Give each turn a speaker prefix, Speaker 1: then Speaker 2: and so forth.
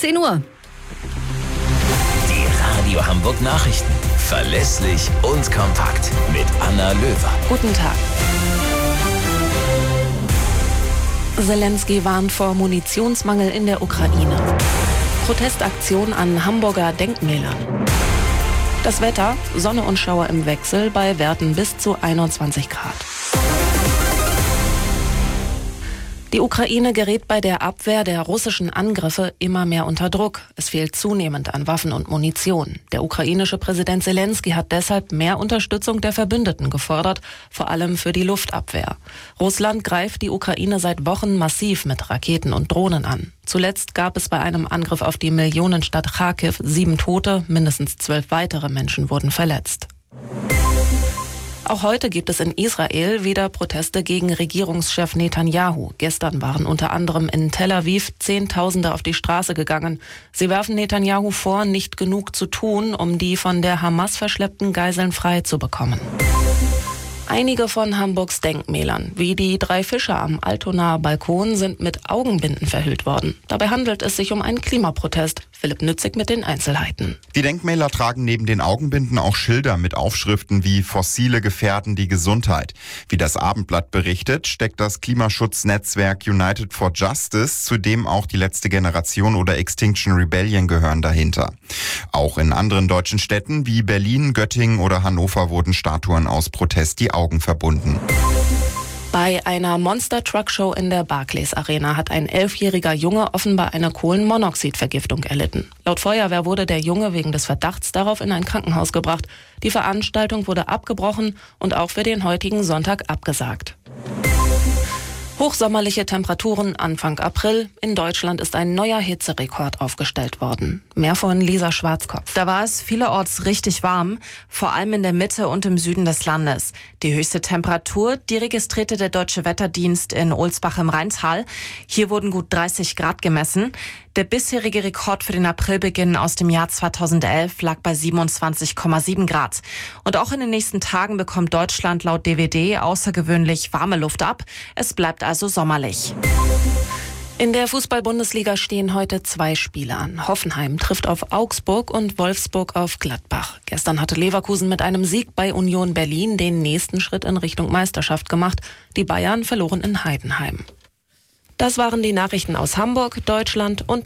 Speaker 1: 10 Uhr.
Speaker 2: Die Radio Hamburg Nachrichten. Verlässlich und kompakt. Mit Anna Löwer.
Speaker 3: Guten Tag. Zelensky warnt vor Munitionsmangel in der Ukraine. Protestaktion an Hamburger Denkmälern. Das Wetter, Sonne und Schauer im Wechsel bei Werten bis zu 21 Grad. Die Ukraine gerät bei der Abwehr der russischen Angriffe immer mehr unter Druck. Es fehlt zunehmend an Waffen und Munition. Der ukrainische Präsident Zelensky hat deshalb mehr Unterstützung der Verbündeten gefordert, vor allem für die Luftabwehr. Russland greift die Ukraine seit Wochen massiv mit Raketen und Drohnen an. Zuletzt gab es bei einem Angriff auf die Millionenstadt Charkiw 7 Tote, mindestens 12 weitere Menschen wurden verletzt. Auch heute gibt es in Israel wieder Proteste gegen Regierungschef Netanyahu. Gestern waren unter anderem in Tel Aviv Zehntausende auf die Straße gegangen. Sie werfen Netanyahu vor, nicht genug zu tun, um die von der Hamas verschleppten Geiseln frei zu bekommen. Einige von Hamburgs Denkmälern, wie die 3 Fische am Altonaer Balkon, sind mit Augenbinden verhüllt worden. Dabei handelt es sich um einen Klimaprotest. Philipp Nützig mit den Einzelheiten.
Speaker 4: Die Denkmäler tragen neben den Augenbinden auch Schilder mit Aufschriften wie Fossile gefährden die Gesundheit. Wie das Abendblatt berichtet, steckt das Klimaschutznetzwerk United for Justice, zu dem auch die letzte Generation oder Extinction Rebellion gehören, dahinter. Auch in anderen deutschen Städten wie Berlin, Göttingen oder Hannover wurden Statuen aus Protest die Augen verbunden.
Speaker 3: Bei einer Monster-Truck-Show in der Barclays Arena hat ein 11-jähriger Junge offenbar eine Kohlenmonoxidvergiftung erlitten. Laut Feuerwehr wurde der Junge wegen des Verdachts darauf in ein Krankenhaus gebracht. Die Veranstaltung wurde abgebrochen und auch für den heutigen Sonntag abgesagt. Hochsommerliche Temperaturen Anfang April. In Deutschland ist ein neuer Hitzerekord aufgestellt worden. Mehr von Lisa Schwarzkopf.
Speaker 5: Da war es vielerorts richtig warm, vor allem in der Mitte und im Süden des Landes. Die höchste Temperatur, die registrierte der Deutsche Wetterdienst in Ohlsbach im Rheintal. Hier wurden gut 30 Grad gemessen. Der bisherige Rekord für den Aprilbeginn aus dem Jahr 2011 lag bei 27,7 Grad. Und auch in den nächsten Tagen bekommt Deutschland laut DWD außergewöhnlich warme Luft ab. Es bleibt also sommerlich.
Speaker 3: In der Fußball-Bundesliga stehen heute 2 Spiele an. Hoffenheim trifft auf Augsburg und Wolfsburg auf Gladbach. Gestern hatte Leverkusen mit einem Sieg bei Union Berlin den nächsten Schritt in Richtung Meisterschaft gemacht. Die Bayern verloren in Heidenheim. Das waren die Nachrichten aus Hamburg, Deutschland und